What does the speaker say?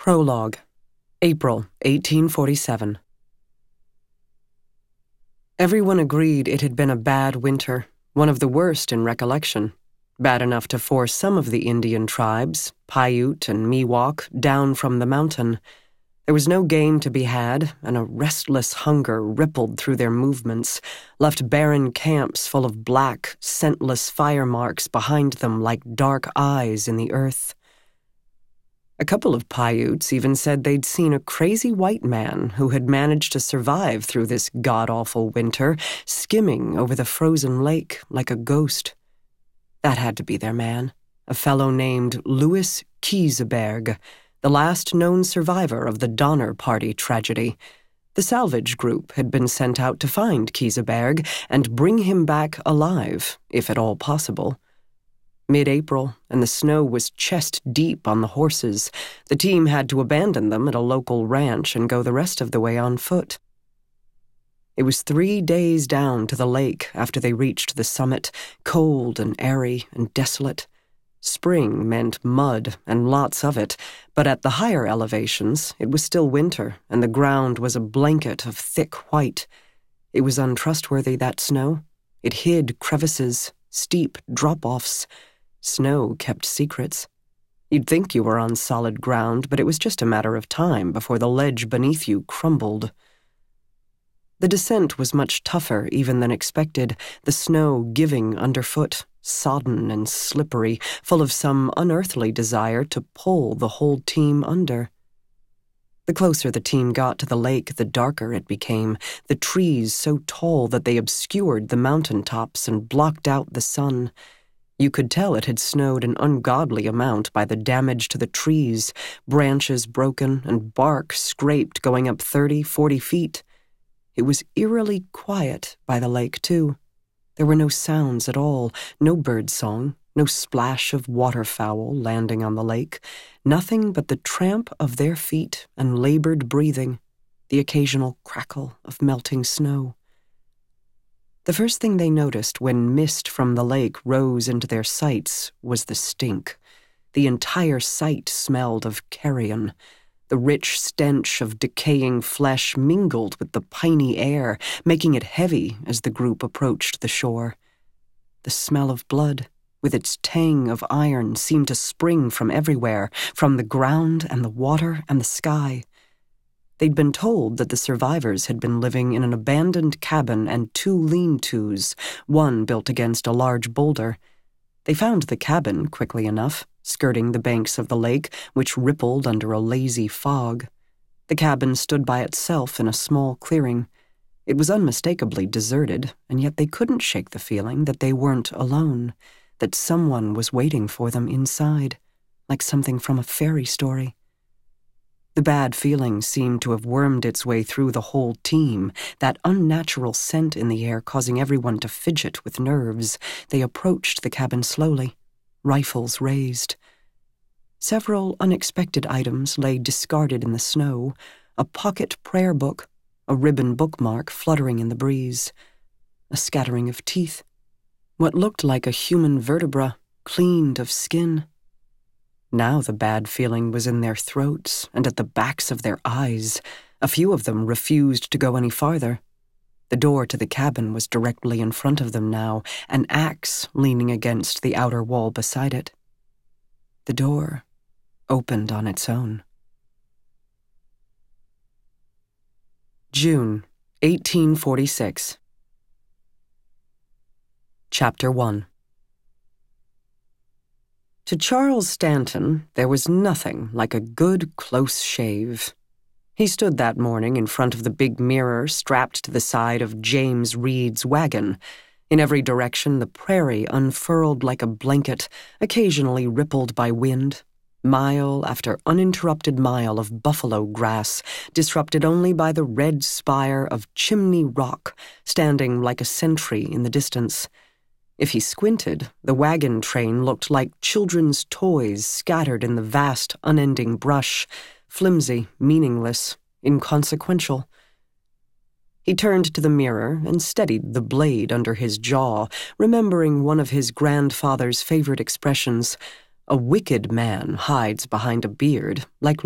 Prologue, April 1847. Everyone agreed it had been a bad winter, one of the worst in recollection, bad enough to force some of the Indian tribes, Paiute and Miwok, down from the mountain. There was no game to be had, and a restless hunger rippled through their movements, left barren camps full of black, scentless fire marks behind them like dark eyes in the earth. A couple of Paiutes even said they'd seen a crazy white man who had managed to survive through this god-awful winter, skimming over the frozen lake like a ghost. That had to be their man, a fellow named Louis Kieseberg, the last known survivor of the Donner Party tragedy. The salvage group had been sent out to find Kieseberg and bring him back alive, if at all possible. Mid-April, and the snow was chest-deep on the horses. The team had to abandon them at a local ranch and go the rest of the way on foot. It was 3 days down to the lake after they reached the summit, cold and airy and desolate. Spring meant mud and lots of it, but at the higher elevations it was still winter, and the ground was a blanket of thick white. It was untrustworthy, that snow. It hid crevices, steep drop-offs. Snow kept secrets. You'd think you were on solid ground, but it was just a matter of time before the ledge beneath you crumbled. The descent was much tougher even than expected, the snow giving underfoot, sodden and slippery, full of some unearthly desire to pull the whole team under. The closer the team got to the lake, the darker it became, the trees so tall that they obscured the mountain tops and blocked out the sun. You could tell it had snowed an ungodly amount by the damage to the trees, branches broken and bark scraped going up 30-40 feet. It was eerily quiet by the lake, too. There were no sounds at all, no bird song, no splash of waterfowl landing on the lake, nothing but the tramp of their feet and labored breathing, the occasional crackle of melting snow. The first thing they noticed when mist from the lake rose into their sights was the stink. The entire site smelled of carrion. The rich stench of decaying flesh mingled with the piney air, making it heavy as the group approached the shore. The smell of blood, with its tang of iron, seemed to spring from everywhere, from the ground and the water and the sky. They'd been told that the survivors had been living in an abandoned cabin and 2 lean-tos, one built against a large boulder. They found the cabin quickly enough, skirting the banks of the lake, which rippled under a lazy fog. The cabin stood by itself in a small clearing. It was unmistakably deserted, and yet they couldn't shake the feeling that they weren't alone, that someone was waiting for them inside, like something from a fairy story. The bad feeling seemed to have wormed its way through the whole team, that unnatural scent in the air causing everyone to fidget with nerves. They approached the cabin slowly, rifles raised. Several unexpected items lay discarded in the snow, a pocket prayer book, a ribbon bookmark fluttering in the breeze, a scattering of teeth, what looked like a human vertebra, cleaned of skin. Now the bad feeling was in their throats and at the backs of their eyes. A few of them refused to go any farther. The door to the cabin was directly in front of them now, an axe leaning against the outer wall beside it. The door opened on its own. June 1846. Chapter 1. To Charles Stanton, there was nothing like a good close shave. He stood that morning in front of the big mirror strapped to the side of James Reed's wagon. In every direction, the prairie unfurled like a blanket, occasionally rippled by wind. Mile after uninterrupted mile of buffalo grass, disrupted only by the red spire of Chimney Rock, standing like a sentry in the distance. If he squinted, the wagon train looked like children's toys scattered in the vast, unending brush, flimsy, meaningless, inconsequential. He turned to the mirror and steadied the blade under his jaw, remembering one of his grandfather's favorite expressions, "A wicked man hides behind a beard, like